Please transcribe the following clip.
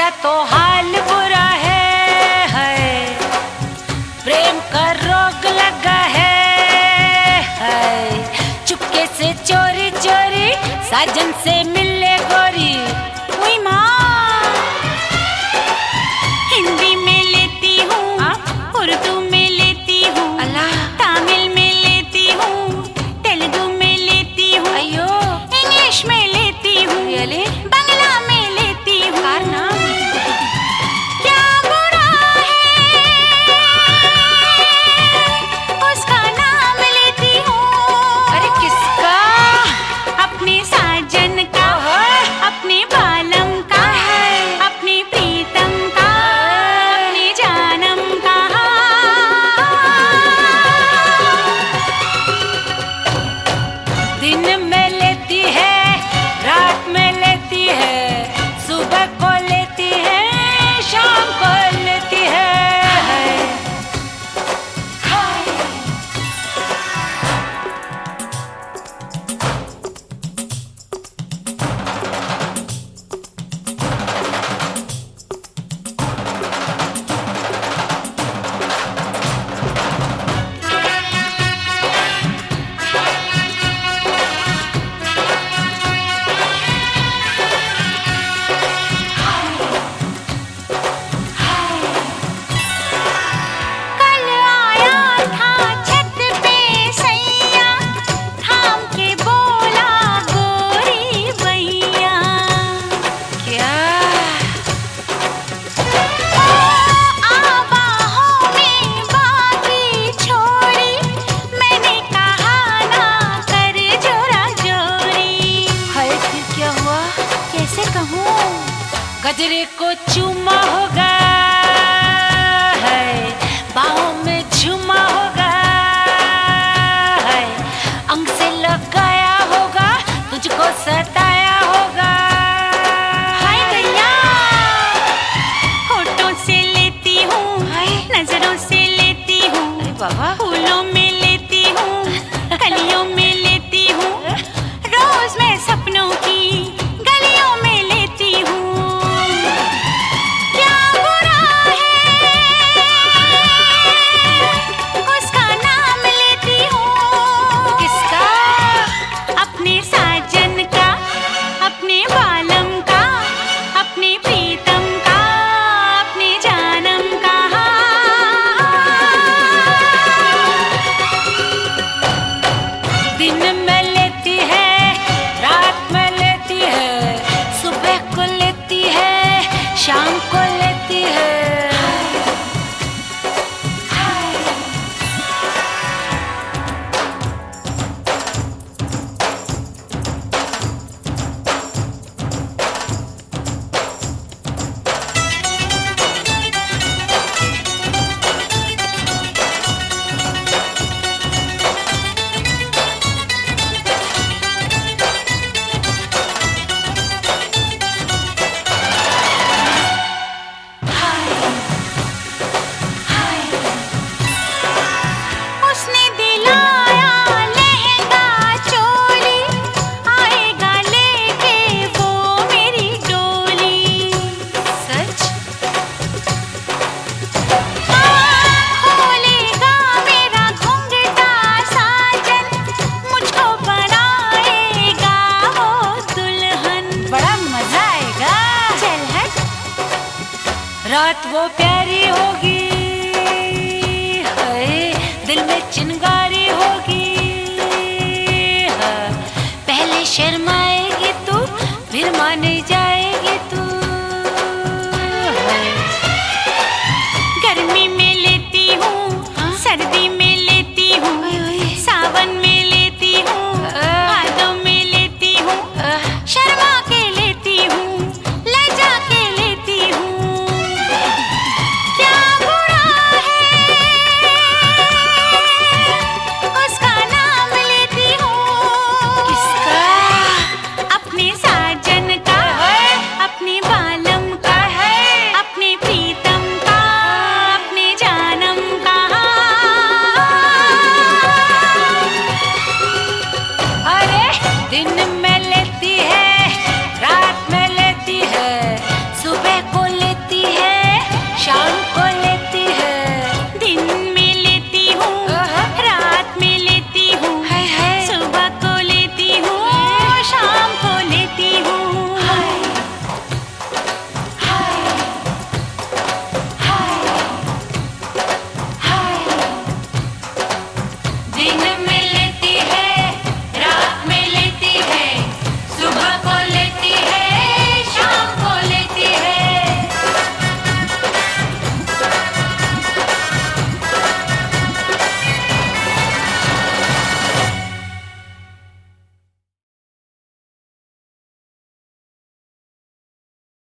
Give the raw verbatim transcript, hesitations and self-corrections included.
मेरा तो हाल बुरा है, है प्रेम का रोग लगा है, है चुपके से चोरी चोरी साजन से मिले गोरी। हुई माँ हिंदी में लेती हूँ, उर्दू में लेती हूँ, तमिल में लेती हूँ, तेलुगु में लेती हूँ, अयो इंग्लिश में लेती हूँ, रियली बंगला में लेती हूँ। क्या बुरा है उसका नाम लेती हूँ। अरे किसका? अपने साजन का, अपने बालम का, अपने प्रीतम का, अपने जानम का। दिन में लेती है, रात में लेती है, सुबह को लेती है, शाम को लेती है। कल आया था छत पे सैया, थाम के बोला गोरी भैया। क्या? आ बाहों में बाकी छोड़ी, मैंने कहा ना कर जोरा जोरी। हाय फिर क्या हुआ? कैसे कहूँ? गजरे को चूमा होगा, है बाहों में झूमा होगा, है अंग से लगाया होगा, तुझको सताया होगा। हाय गैया, होठों से लेती हूँ, नजरों से लेती हूँ, अरे बाबा फूलों में लेती हूँ, कलियों में लेती हूँ, रोज मैं सपनों की गलियों में लेती हूँ। क्या बुरा है उसका नाम लेती हूँ। किसका? अपने साजन का, अपने बालम का, अपने प्रीतम का, अपने जानम का। दिन में लेती है, रात में लेती है, सुबह को लेती है, शाम को लेती है। उसने दिलाया लहंगा चोली, आएगा लेके वो मेरी डोली। सच? खोलेगा मेरा घूंघटा साजन, मुझको बनाएगा वो दुल्हन। बड़ा मजा आएगा। चल हट। रात वो प्यारी होगी,